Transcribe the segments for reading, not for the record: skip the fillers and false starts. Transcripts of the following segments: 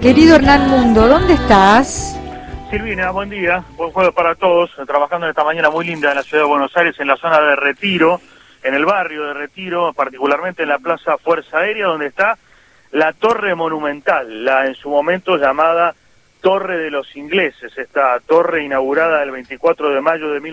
Querido Hernán Mundo, ¿dónde estás? Silvina, buen día, buen jueves para todos, trabajando en esta mañana muy linda en la ciudad de Buenos Aires, en la zona de Retiro, en el barrio de Retiro, particularmente en la Plaza Fuerza Aérea, donde está la Torre Monumental, la en su momento llamada Torre de los Ingleses, esta torre inaugurada el 24 de mayo de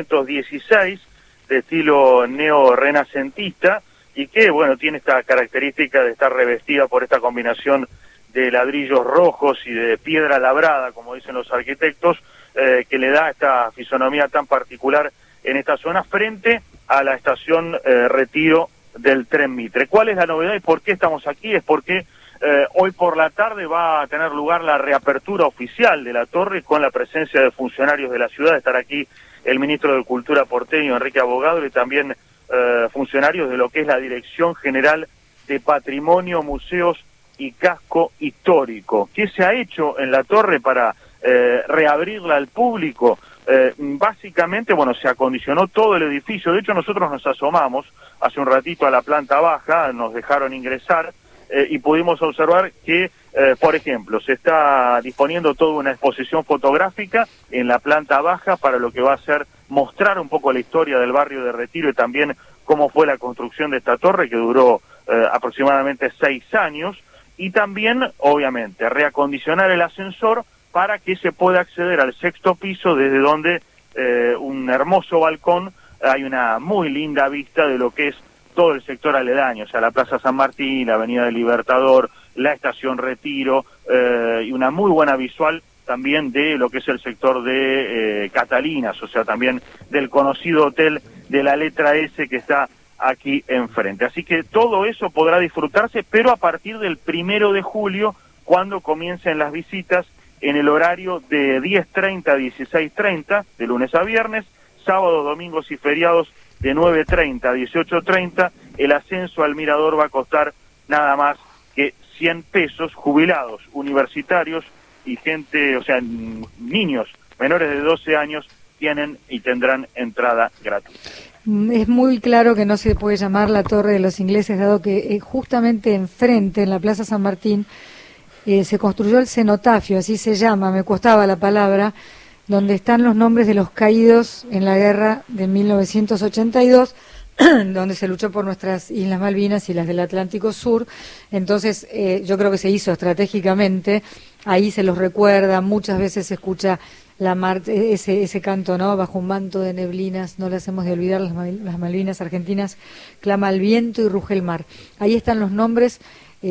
1916, de estilo neo-renacentista, y que, bueno, tiene esta característica de estar revestida por esta combinación de ladrillos rojos y de piedra labrada, como dicen los arquitectos, que le da esta fisonomía tan particular en esta zona frente a la estación Retiro del Tren Mitre. ¿Cuál es la novedad y por qué estamos aquí? Es porque hoy por la tarde va a tener lugar la reapertura oficial de la torre con la presencia de funcionarios de la ciudad. Estará aquí el ministro de Cultura porteño, Enrique Abogado, y también funcionarios de lo que es la Dirección General de Patrimonio, Museos y Casco Histórico. ¿Qué se ha hecho en la torre para reabrirla al público? Básicamente, bueno, se acondicionó todo el edificio. De hecho, nosotros nos asomamos hace un ratito a la planta baja, nos dejaron ingresar y pudimos observar que, por ejemplo, se está disponiendo toda una exposición fotográfica en la planta baja para lo que va a ser mostrar un poco la historia del barrio de Retiro y también cómo fue la construcción de esta torre, que duró aproximadamente 6 años. Y también, obviamente, reacondicionar el ascensor para que se pueda acceder al 6º piso, desde donde un hermoso balcón, hay una muy linda vista de lo que es todo el sector aledaño, o sea, la Plaza San Martín, la Avenida del Libertador, la Estación Retiro, y una muy buena visual también de lo que es el sector de Catalinas, o sea, también del conocido hotel de la letra S que está aquí enfrente. Así que todo eso podrá disfrutarse, pero a partir del 1 de julio, cuando comiencen las visitas en el horario de 10:30 a 16:30, de lunes a viernes, sábados, domingos y feriados de 9:30 a 18:30, el ascenso al mirador va a costar nada más que 100 pesos, jubilados, universitarios y gente, o sea, niños menores de 12 años tienen y tendrán entrada gratuita. Es muy claro que no se puede llamar la Torre de los Ingleses, dado que justamente enfrente, en la Plaza San Martín, se construyó el cenotafio, así se llama, me costaba la palabra, donde están los nombres de los caídos en la guerra de 1982, donde se luchó por nuestras Islas Malvinas y las del Atlántico Sur. Entonces, yo creo que se hizo estratégicamente, ahí se los recuerda, muchas veces se escucha ese canto, ¿no? Bajo un manto de neblinas, no las hemos de olvidar, las Malvinas argentinas, clama el viento y ruge el mar. Ahí están los nombres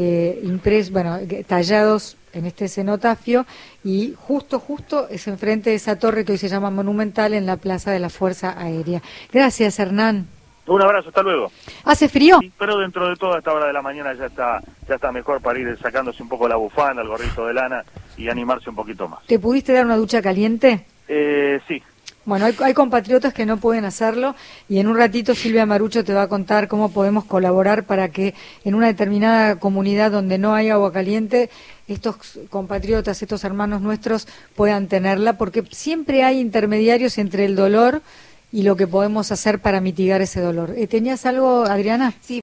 tallados en este cenotafio, y justo es enfrente de esa torre que hoy se llama Monumental, en la Plaza de la Fuerza Aérea. Gracias, Hernán. Un abrazo, hasta luego. ¿Hace frío? Sí, pero dentro de toda esta hora de la mañana ya está mejor para ir sacándose un poco la bufanda, el gorrito de lana y animarse un poquito más. ¿Te pudiste dar una ducha caliente? Sí. Bueno, hay compatriotas que no pueden hacerlo, y en un ratito Silvia Marucho te va a contar cómo podemos colaborar para que en una determinada comunidad donde no hay agua caliente, estos compatriotas, estos hermanos nuestros puedan tenerla, porque siempre hay intermediarios entre el dolor y lo que podemos hacer para mitigar ese dolor. ¿Tenías algo, Adriana? Sí.